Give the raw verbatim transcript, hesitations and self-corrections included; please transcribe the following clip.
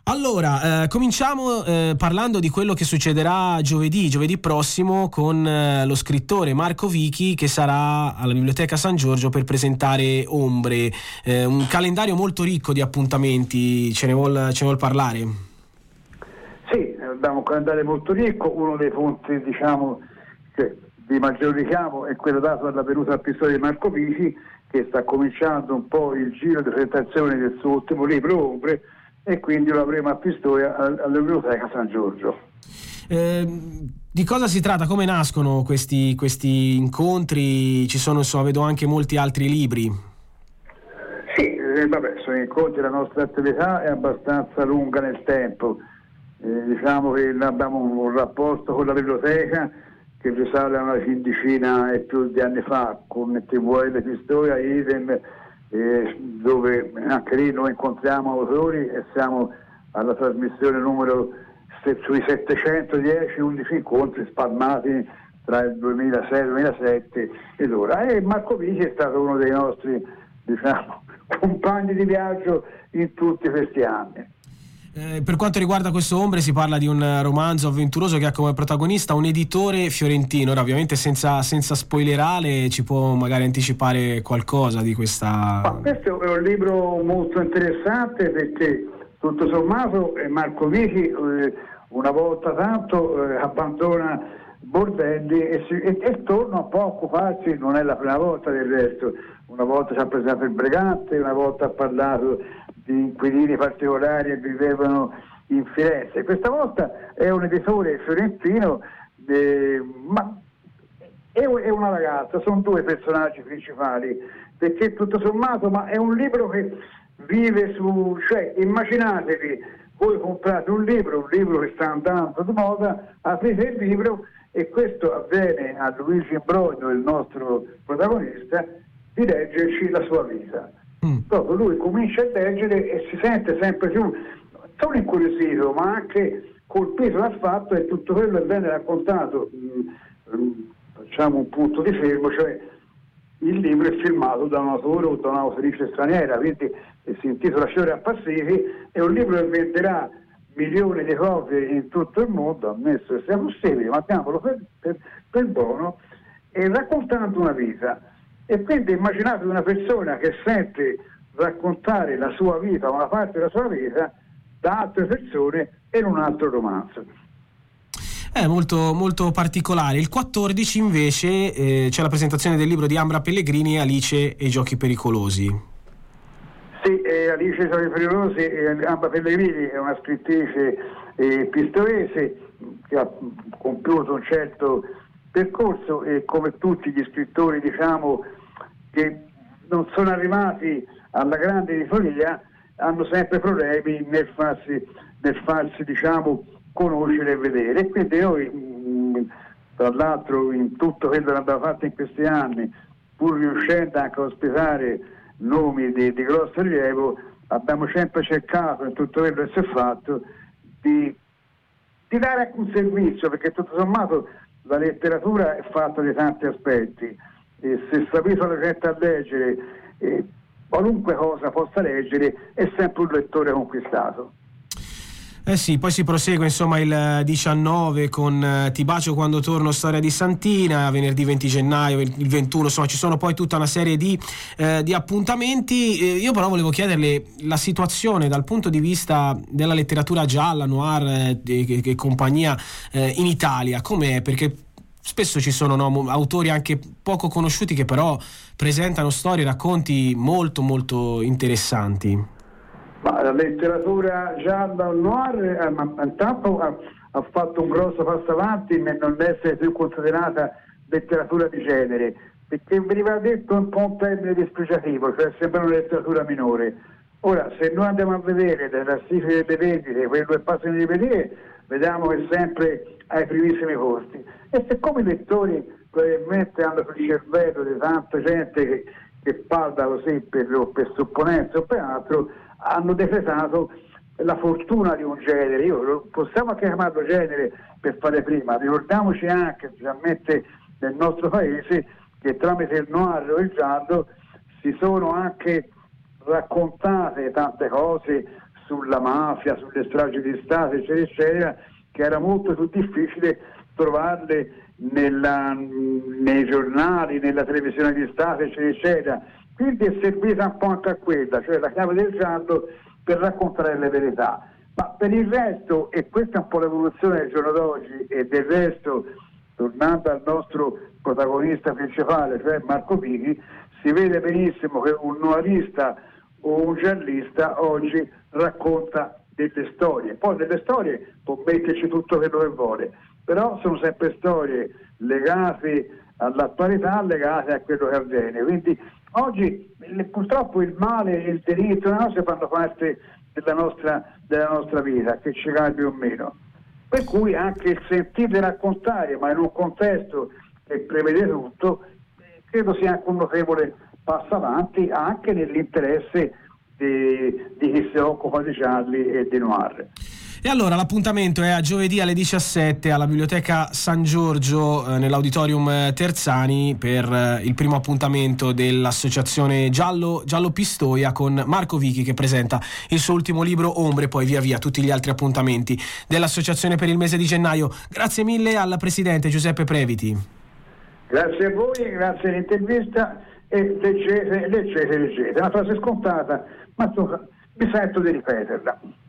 Allora, eh, cominciamo eh, parlando di quello che succederà giovedì, giovedì prossimo, con eh, lo scrittore Marco Vichi, che sarà alla Biblioteca San Giorgio per presentare Ombre, eh, un calendario molto ricco di appuntamenti. Ce ne vuol, ce ne vuol parlare? Sì, abbiamo un calendario molto ricco. Uno dei punti, diciamo, che di maggior richiamo è quello dato dalla venuta a Pistoia di Marco Vichi, che sta cominciando un po' il giro di presentazione del suo ultimo libro Ombre, e quindi lo avremo a Pistoia alla Biblioteca San Giorgio. Eh, di cosa si tratta? Come nascono questi, questi incontri? Ci sono, insomma, vedo anche molti altri libri. Sì, eh, vabbè, sono incontri, la nostra attività è abbastanza lunga nel tempo. Eh, diciamo che abbiamo un rapporto con la biblioteca che risale a una quindicina e più di anni fa, con T V L Pistoia, idem, eh, dove anche lì noi incontriamo autori e siamo alla trasmissione numero se, sui settecentodieci undici incontri spalmati tra il duemilasei e il duemilasette ed ora. E Marco Vichi è stato uno dei nostri, diciamo, compagni di viaggio in tutti questi anni. Eh, per quanto riguarda questo Ombre, si parla di un romanzo avventuroso che ha come protagonista un editore fiorentino. Ora, ovviamente senza, senza spoilerare, ci può magari anticipare qualcosa di questa... Ma questo è un libro molto interessante, perché tutto sommato eh, Marco Vichi eh, una volta tanto eh, abbandona Bordelli e, si, e, e torna un po' a occuparsi, non è la prima volta del resto, una volta ci ha presentato il Bregante, una volta ha parlato di inquilini particolari che vivevano in Firenze. Questa volta è un editore fiorentino, eh, ma è, è una ragazza, sono due personaggi principali, perché tutto sommato, ma è un libro che vive su, cioè immaginatevi, voi comprate un libro, un libro che sta andando di moda, aprite il libro e questo avviene a Luigi Imbroglio, il nostro protagonista, di leggerci la sua vita. Mm. Proprio lui comincia a leggere e si sente sempre più non incuriosito, ma anche colpito dal fatto che tutto quello che viene raccontato, mh, mh, facciamo un punto di fermo, cioè il libro è firmato da un autore o da un'autrice straniera, quindi si intitola Fiori appassiti, è un libro che venderà milioni di copie in tutto il mondo, ammesso che sia possibile, ma diamolo per, per, per buono, e raccontando una vita. E quindi immaginate una persona che sente raccontare la sua vita, una parte della sua vita, da altre persone in un altro romanzo. È molto, molto particolare. Il quattordici invece eh, c'è la presentazione del libro di Ambra Pellegrini, Alice e i giochi pericolosi. Sì, eh, Alice e i giochi pericolosi, eh, Ambra Pellegrini è una scrittrice eh, pistoiese che ha compiuto un certo percorso e come tutti gli scrittori, diciamo, che non sono arrivati alla grande editoria, hanno sempre problemi nel farsi, nel farsi diciamo, conoscere e vedere. E quindi noi, mh, tra l'altro, in tutto quello che abbiamo fatto in questi anni, pur riuscendo anche a ospitare nomi di, di grosso rilievo, abbiamo sempre cercato, in tutto quello che si è fatto, di, di dare anche un servizio, perché tutto sommato la letteratura è fatta di tanti aspetti e se sapete la gente a leggere, eh, qualunque cosa possa leggere, è sempre un lettore conquistato. Eh sì, poi si prosegue insomma il diciannove con eh, Ti bacio quando torno, storia di Santina, venerdì venti gennaio, il, il ventuno, insomma ci sono poi tutta una serie di, eh, di appuntamenti. Eh, io però volevo chiederle la situazione dal punto di vista della letteratura gialla, noir e eh, compagnia eh, in Italia, com'è? Perché spesso ci sono no, autori anche poco conosciuti che però presentano storie, racconti molto molto interessanti. Ma la letteratura gialla o noir eh, intanto ha, ha fatto un grosso passo avanti nel non essere più considerata letteratura di genere, perché veniva detto un po' un termine dispregiativo, cioè sembra una letteratura minore. Ora, se noi andiamo a vedere le classifiche delle vendite, quello che passa in librerie, vediamo che sempre ai primissimi posti. E siccome i lettori probabilmente hanno il cervello di tanta gente che, che parla così per, per supponenza o per altro, hanno decretato la fortuna di un genere. Io possiamo anche chiamarlo genere per fare prima, ricordiamoci anche, specialmente nel nostro paese, che tramite il noir o il giallo si sono anche raccontate tante cose sulla mafia, sulle stragi di Stato, eccetera, eccetera, che era molto più difficile trovarle nella, nei giornali, nella televisione di Stato, eccetera, eccetera. Quindi è servita un po' anche a quella, cioè la chiave del giallo, per raccontare le verità. Ma per il resto, e questa è un po' l'evoluzione del giorno d'oggi, e del resto, tornando al nostro protagonista principale, cioè Marco Pichi, si vede benissimo che un noirista o un giallista oggi racconta delle storie. Poi delle storie può metterci tutto quello che vuole, però sono sempre storie legate all'attualità, legate a quello che avviene. Quindi oggi purtroppo il male e il delitto no, si fanno parte della nostra, della nostra vita, che ci cambi o meno. Per cui anche il sentire raccontare, ma in un contesto che prevede tutto, credo sia anche un notevole passo avanti anche nell'interesse di, di chi si occupa di gialli e di noir. E allora l'appuntamento è a giovedì alle diciassette alla Biblioteca San Giorgio, eh, nell'Auditorium Terzani, per eh, il primo appuntamento dell'associazione Giallo, Giallo Pistoia, con Marco Vichi che presenta il suo ultimo libro Ombre, poi via via tutti gli altri appuntamenti dell'associazione per il mese di gennaio. Grazie mille al presidente Giuseppe Previti. Grazie a voi, grazie all'intervista, e leggete, leggete, leggete. È una frase scontata, ma mi sento di ripeterla.